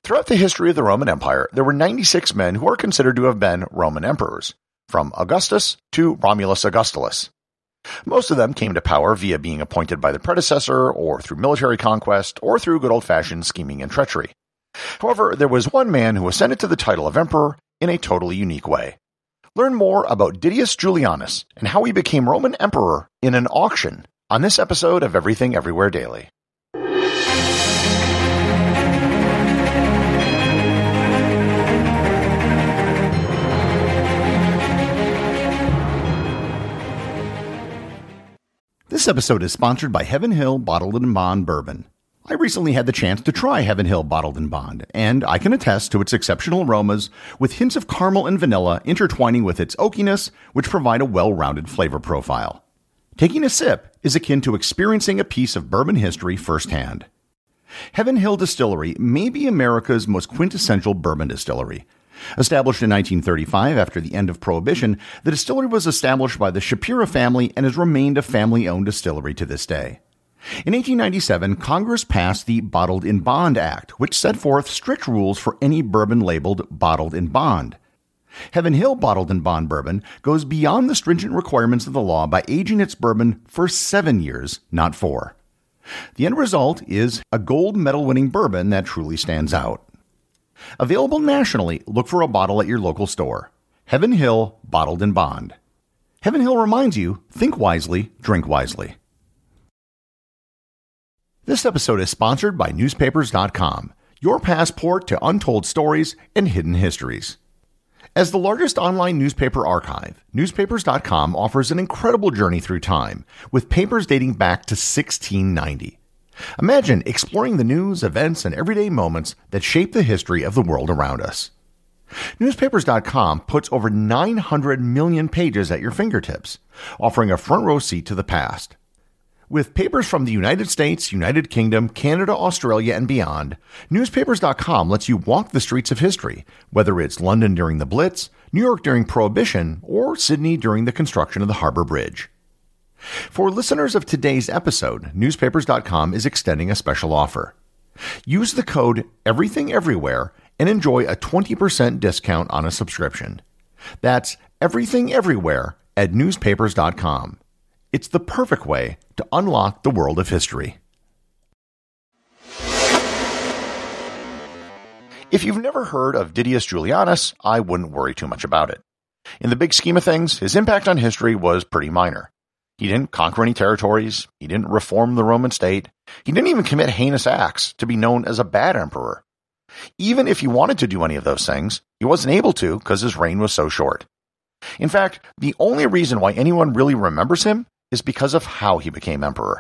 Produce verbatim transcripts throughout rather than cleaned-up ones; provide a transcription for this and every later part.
Throughout the history of the Roman Empire, there were ninety-six men who are considered to have been Roman emperors, from Augustus to Romulus Augustulus. Most of them came to power via being appointed by the predecessor, or through military conquest, or through good old-fashioned scheming and treachery. However, there was one man who ascended to the title of emperor in a totally unique way. Learn more about Didius Julianus and how he became Roman emperor in an auction on this episode of Everything Everywhere Daily. This episode is sponsored by Heaven Hill Bottled and Bond Bourbon. I recently had the chance to try Heaven Hill Bottled and Bond, and I can attest to its exceptional aromas with hints of caramel and vanilla intertwining with its oakiness, which provide a well-rounded flavor profile. Taking a sip is akin to experiencing a piece of bourbon history firsthand. Heaven Hill Distillery may be America's most quintessential bourbon distillery. Established in nineteen thirty-five after the end of Prohibition, the distillery was established by the Shapira family and has remained a family-owned distillery to this day. In eighteen ninety-seven, Congress passed the Bottled in Bond Act, which set forth strict rules for any bourbon labeled bottled in bond. Heaven Hill Bottled in Bond Bourbon goes beyond the stringent requirements of the law by aging its bourbon for seven years, not four. The end result is a gold medal-winning bourbon that truly stands out. Available nationally, look for a bottle at your local store. Heaven Hill Bottled in Bond. Heaven Hill reminds you, think wisely, drink wisely. This episode is sponsored by newspapers dot com, your passport to untold stories and hidden histories. As the largest online newspaper archive, newspapers dot com offers an incredible journey through time, with papers dating back to sixteen ninety. Imagine exploring the news, events, and everyday moments that shape the history of the world around us. newspapers dot com puts over nine hundred million pages at your fingertips, offering a front row seat to the past. With papers from the United States, United Kingdom, Canada, Australia, and beyond, newspapers dot com lets you walk the streets of history, whether it's London during the Blitz, New York during Prohibition, or Sydney during the construction of the Harbor Bridge. For listeners of today's episode, newspapers dot com is extending a special offer. Use the code EVERYTHINGEVERYWHERE and enjoy a twenty percent discount on a subscription. That's Everything Everywhere at newspapers dot com. It's the perfect way to unlock the world of history. If you've never heard of Didius Julianus, I wouldn't worry too much about it. In the big scheme of things, his impact on history was pretty minor. He didn't conquer any territories, he didn't reform the Roman state, he didn't even commit heinous acts to be known as a bad emperor. Even if he wanted to do any of those things, he wasn't able to because his reign was so short. In fact, the only reason why anyone really remembers him is because of how he became emperor.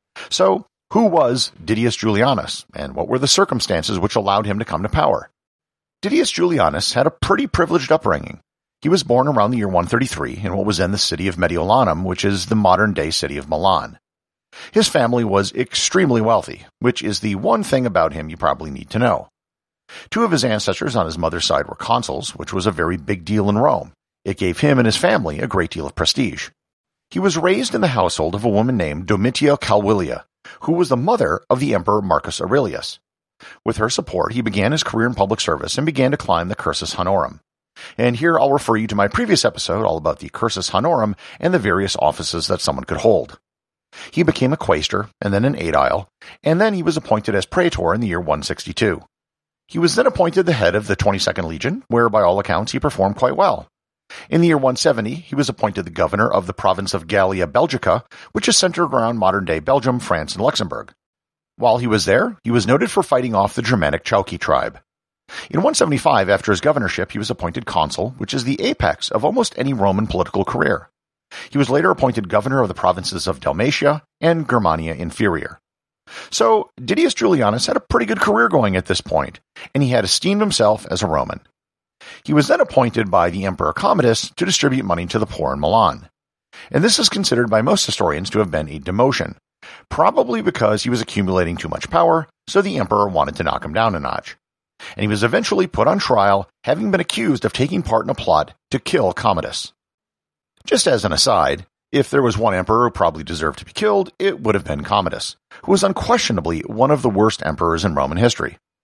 So, who was Didius Julianus, and what were the circumstances which allowed him to come to power? Didius Julianus had a pretty privileged upbringing. He was born around the year one thirty-three in what was then the city of Mediolanum, which is the modern-day city of Milan. His family was extremely wealthy, which is the one thing about him you probably need to know. Two of his ancestors on his mother's side were consuls, which was a very big deal in Rome. It gave him and his family a great deal of prestige. He was raised in the household of a woman named Domitia Calvilia, who was the mother of the Emperor Marcus Aurelius. With her support, he began his career in public service and began to climb the Cursus Honorum. And here I'll refer you to my previous episode all about the Cursus Honorum and the various offices that someone could hold. He became a quaestor, and then an aedile, and then he was appointed as praetor in the year one sixty-two. He was then appointed the head of the twenty-second Legion, where by all accounts he performed quite well. In the year one seventy, he was appointed the governor of the province of Gallia Belgica, which is centered around modern-day Belgium, France, and Luxembourg. While he was there, he was noted for fighting off the Germanic Chauci tribe. In one seventy-five, after his governorship, he was appointed consul, which is the apex of almost any Roman political career. He was later appointed governor of the provinces of Dalmatia and Germania Inferior. So, Didius Julianus had a pretty good career going at this point, and he had esteemed himself as a Roman. He was then appointed by the Emperor Commodus to distribute money to the poor in Milan. And this is considered by most historians to have been a demotion, probably because he was accumulating too much power, so the emperor wanted to knock him down a notch. And he was eventually put on trial, having been accused of taking part in a plot to kill Commodus. Just as an aside, if there was one emperor who probably deserved to be killed, it would have been Commodus, who was unquestionably one of the worst emperors in Roman history.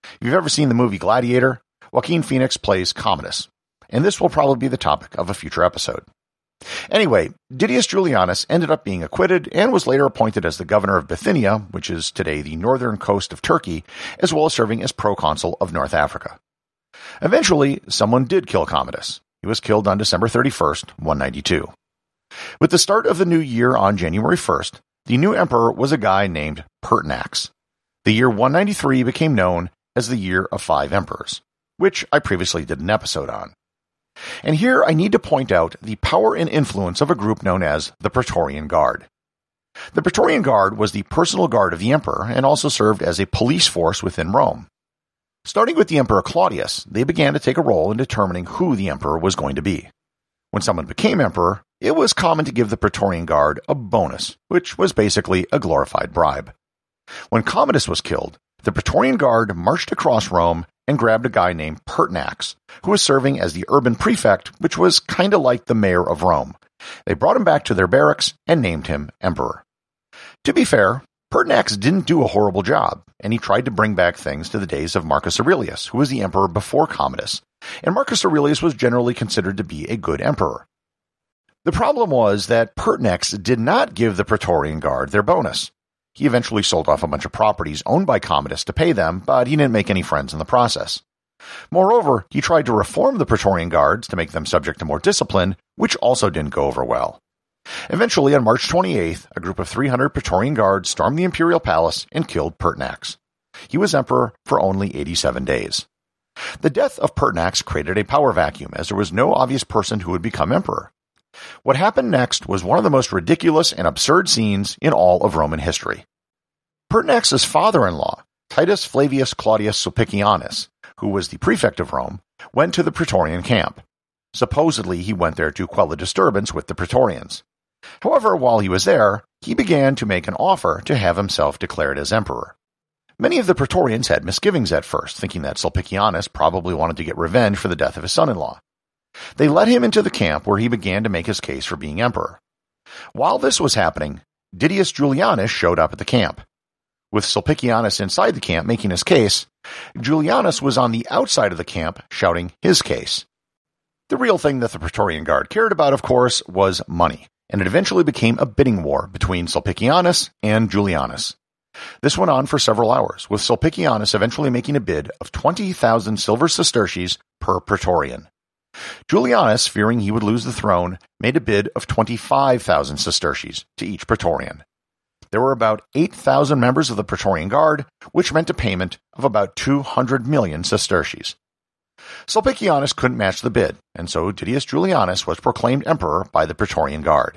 If you've ever seen the movie Gladiator, Joaquin Phoenix plays Commodus, and this will probably be the topic of a future episode. Anyway, Didius Julianus ended up being acquitted and was later appointed as the governor of Bithynia, which is today the northern coast of Turkey, as well as serving as proconsul of North Africa. Eventually, someone did kill Commodus. He was killed on December thirty-first, one ninety-two. With the start of the new year on January first, the new emperor was a guy named Pertinax. The year one ninety-three became known as the Year of Five Emperors, which I previously did an episode on. And here I need to point out the power and influence of a group known as the Praetorian Guard. The Praetorian Guard was the personal guard of the emperor and also served as a police force within Rome. Starting with the Emperor Claudius, they began to take a role in determining who the emperor was going to be. When someone became emperor, it was common to give the Praetorian Guard a bonus, which was basically a glorified bribe. When Commodus was killed, the Praetorian Guard marched across Rome and grabbed a guy named Pertinax, who was serving as the urban prefect, which was kind of like the mayor of Rome. They brought him back to their barracks and named him emperor. To be fair, Pertinax didn't do a horrible job, and he tried to bring back things to the days of Marcus Aurelius, who was the emperor before Commodus, and Marcus Aurelius was generally considered to be a good emperor. The problem was that Pertinax did not give the Praetorian Guard their bonus. He eventually sold off a bunch of properties owned by Commodus to pay them, but he didn't make any friends in the process. Moreover, he tried to reform the Praetorian Guards to make them subject to more discipline, which also didn't go over well. Eventually, on March twenty-eighth, a group of three hundred Praetorian Guards stormed the imperial palace and killed Pertinax. He was emperor for only eighty-seven days. The death of Pertinax created a power vacuum, as there was no obvious person who would become emperor. What happened next was one of the most ridiculous and absurd scenes in all of Roman history. Pertinax's father-in-law, Titus Flavius Claudius Sulpicianus, who was the prefect of Rome, went to the Praetorian camp. Supposedly, he went there to quell a disturbance with the Praetorians. However, while he was there, he began to make an offer to have himself declared as emperor. Many of the Praetorians had misgivings at first, thinking that Sulpicianus probably wanted to get revenge for the death of his son-in-law. They led him into the camp where he began to make his case for being emperor. While this was happening, Didius Julianus showed up at the camp. With Sulpicianus inside the camp making his case, Julianus was on the outside of the camp shouting his case. The real thing that the Praetorian Guard cared about, of course, was money, and it eventually became a bidding war between Sulpicianus and Julianus. This went on for several hours, with Sulpicianus eventually making a bid of twenty thousand silver sesterces per Praetorian. Julianus, fearing he would lose the throne, made a bid of twenty-five thousand sesterces to each Praetorian. There were about eight thousand members of the Praetorian Guard, which meant a payment of about two hundred million sesterces. Sulpicianus couldn't match the bid, and so Didius Julianus was proclaimed emperor by the Praetorian Guard.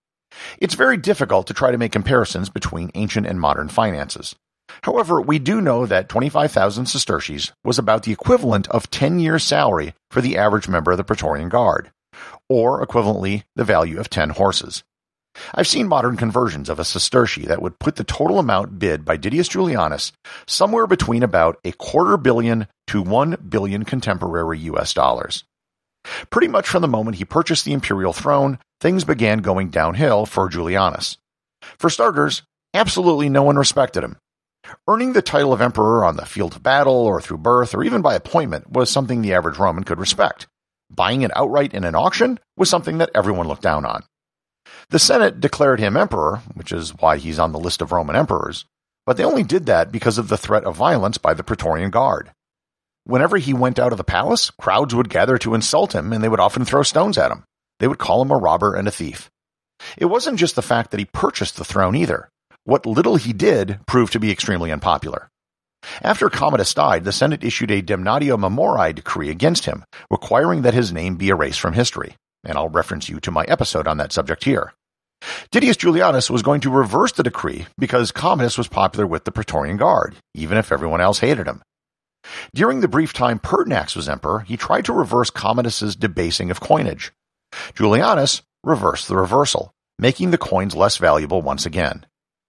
It's very difficult to try to make comparisons between ancient and modern finances. However, we do know that twenty-five thousand sesterces was about the equivalent of ten years' salary for the average member of the Praetorian Guard, or equivalently the value of ten horses. I've seen modern conversions of a sesterce that would put the total amount bid by Didius Julianus somewhere between about a quarter billion to one billion contemporary U S dollars. Pretty much from the moment he purchased the imperial throne, things began going downhill for Julianus. For starters, absolutely no one respected him. Earning the title of emperor on the field of battle or through birth or even by appointment was something the average Roman could respect. Buying it outright in an auction was something that everyone looked down on. The Senate declared him emperor, which is why he's on the list of Roman emperors, but they only did that because of the threat of violence by the Praetorian Guard. Whenever he went out of the palace, crowds would gather to insult him, and they would often throw stones at him. They would call him a robber and a thief. It wasn't just the fact that he purchased the throne either. What little he did proved to be extremely unpopular. After Commodus died, the Senate issued a Damnatio Memoriae decree against him, requiring that his name be erased from history, and I'll reference you to my episode on that subject here. Didius Julianus was going to reverse the decree because Commodus was popular with the Praetorian Guard, even if everyone else hated him. During the brief time Pertinax was emperor, he tried to reverse Commodus's debasing of coinage. Julianus reversed the reversal, making the coins less valuable once again.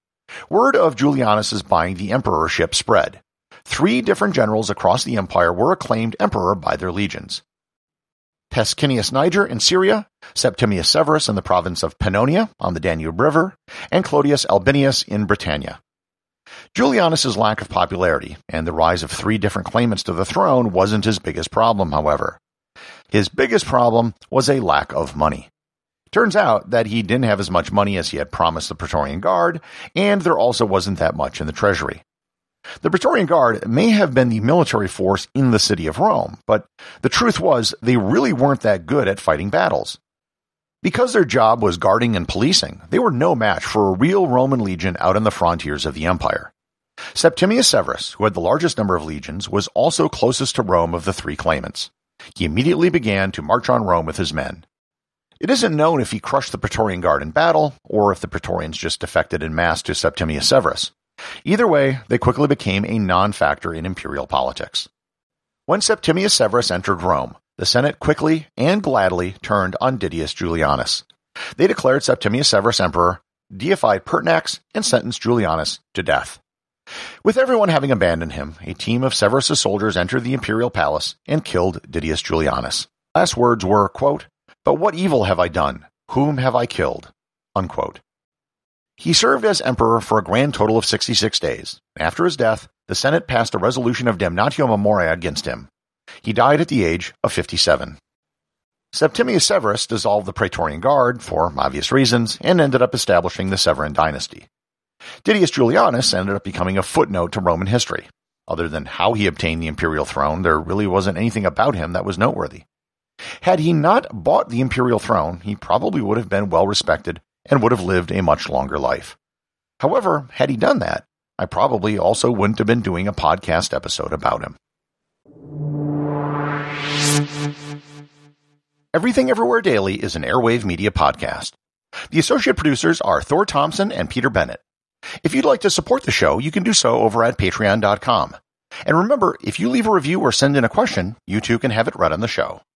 Word of Julianus's buying the emperorship spread. Three different generals across the empire were acclaimed emperor by their legions. Pescennius Niger in Syria, Septimius Severus in the province of Pannonia on the Danube River, and Clodius Albinus in Britannia. Julianus's lack of popularity and the rise of three different claimants to the throne wasn't his biggest problem, however. His biggest problem was a lack of money. Turns out that he didn't have as much money as he had promised the Praetorian Guard, and there also wasn't that much in the treasury. The Praetorian Guard may have been the military force in the city of Rome, but the truth was they really weren't that good at fighting battles. Because their job was guarding and policing, they were no match for a real Roman legion out on the frontiers of the empire. Septimius Severus, who had the largest number of legions, was also closest to Rome of the three claimants. He immediately began to march on Rome with his men. It isn't known if he crushed the Praetorian Guard in battle, or if the Praetorians just defected en masse to Septimius Severus. Either way, they quickly became a non-factor in imperial politics. When Septimius Severus entered Rome, the Senate quickly and gladly turned on Didius Julianus. They declared Septimius Severus emperor, deified Pertinax, and sentenced Julianus to death. With everyone having abandoned him, a team of Severus's soldiers entered the imperial palace and killed Didius Julianus. Last words were, quote, "But what evil have I done? Whom have I killed?" Unquote. He served as emperor for a grand total of sixty-six days. After his death, the Senate passed a resolution of damnatio memoriae against him. He died at the age of fifty-seven. Septimius Severus dissolved the Praetorian Guard for obvious reasons and ended up establishing the Severan dynasty. Didius Julianus ended up becoming a footnote to Roman history. Other than how he obtained the imperial throne, there really wasn't anything about him that was noteworthy. Had he not bought the imperial throne, he probably would have been well respected and would have lived a much longer life. However, had he done that, I probably also wouldn't have been doing a podcast episode about him. Everything Everywhere Daily is an Airwave Media podcast. The associate producers are Thor Thompson and Peter Bennett. If you'd like to support the show, you can do so over at patreon dot com. And remember, if you leave a review or send in a question, you too can have it read on the show.